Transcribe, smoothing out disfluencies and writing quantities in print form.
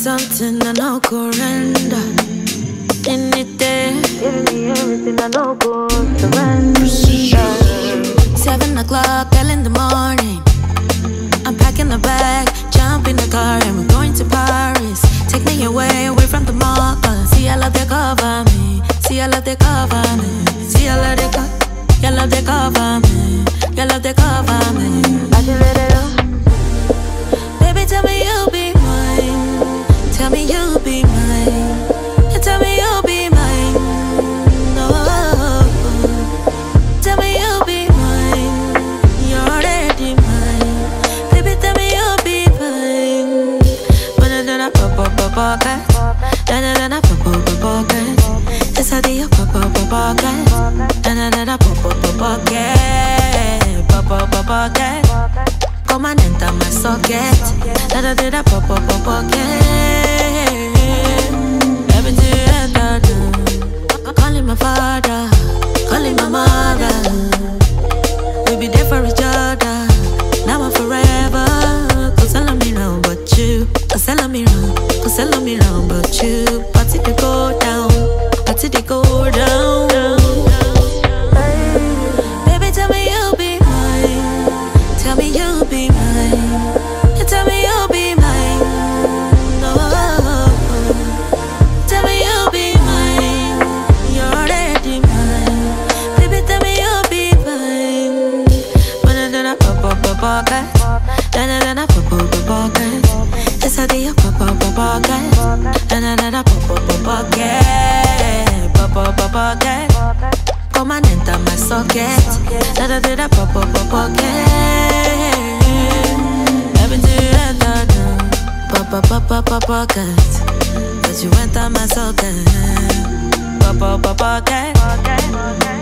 something I no go render. In it there, giving me everything I no go surrender. 7 o'clock, early in the morning. I'm packing the bag, jump in the car, and we're going to Paris. Take me away from the mall. See, I love they cover me. See, I love they cover me. See, I love they cover. You love they cover me. You love they cover me. I just let it up. Baby, tell me you'll be mine. Tell me you'll be mine. You tell me you'll be mine. No. Tell me you'll be mine. You're already mine. Baby, tell me you'll be mine. Banana pop pop pop pocket. Banana pop pop pop pocket. It's a day pop pop pop pocket. Banana pop pop pop pocket. Pop pop pop pocket. Come and enter my socket. Banana pop pop pop pocket. Everything you enter now. Calling my father, calling my mother. We be there for each other. Now and forever. Cause I love me wrong but you. Cause I love me wrong. Cause I love me wrong but you. Party they go down. Party they go down. Baby, tell me you'll be mine. Tell me you'll be mine. You tell me you'll be mine. No. Tell me you'll be mine. You're already mine. Baby, tell me you'll be mine. Banana pop pop pop pocket. Banana pop pop pop pocket. It's a day pop pop pop pocket. Banana pop pop pop pocket. Pop pop pop pocket. Come and enter my socket. Da pop pop pop pocket. Everything you enter now. Pop pop pop pop pop pocket. Cause you enter my socket. Pop pop pop pocket.